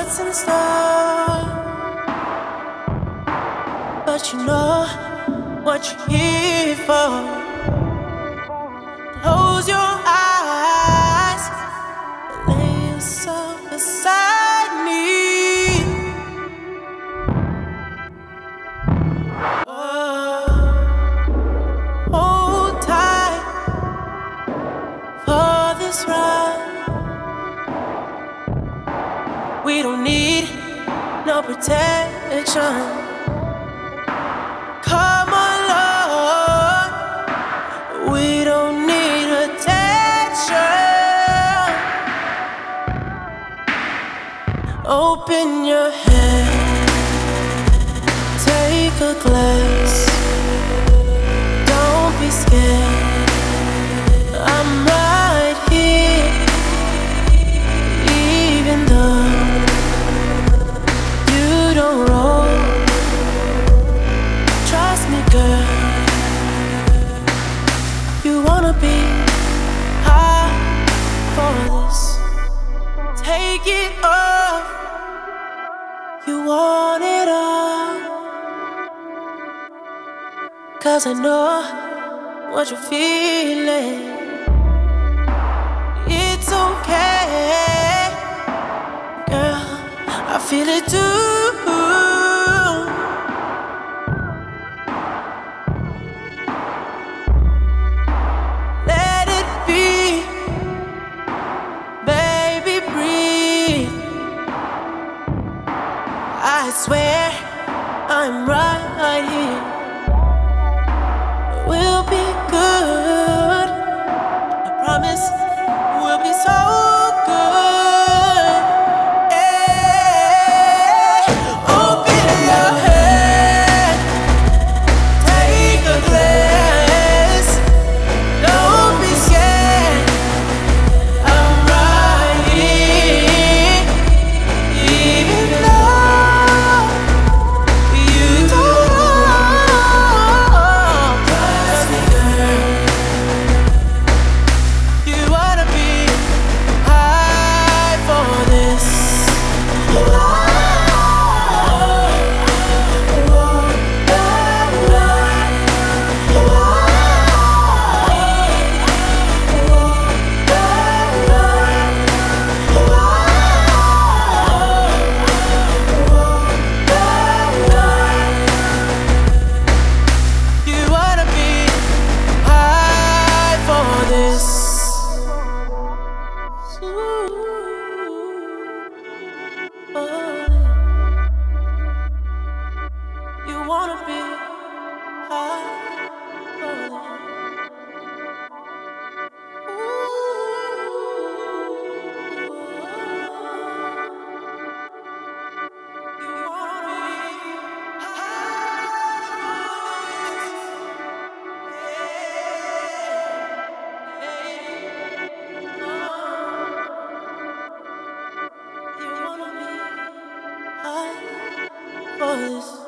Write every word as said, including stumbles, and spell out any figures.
what's in store, but you know what you're here for. Close your eyes, lay yourself beside me. Oh, hold tight for this ride. We don't need no protection. Come along, we don't need attention. Open your head, take a glass. Don't be scared, I'm right here. Even though you don't roll, trust me, girl. You wanna be high for this. Take it off. You want it all. 'Cause I know what you're feeling. It's okay, girl, I feel it too. Let it be, baby, breathe. I swear I'm right here. We'll be good, I promise we'll be so good. Hey, open your head, take a glass. Don't be scared, I'm right here. Even though you don't trust me, girl. You wanna be high for this. You wanna be high for this. Ooh, oh. You wanna be high for this. You wanna be high for this.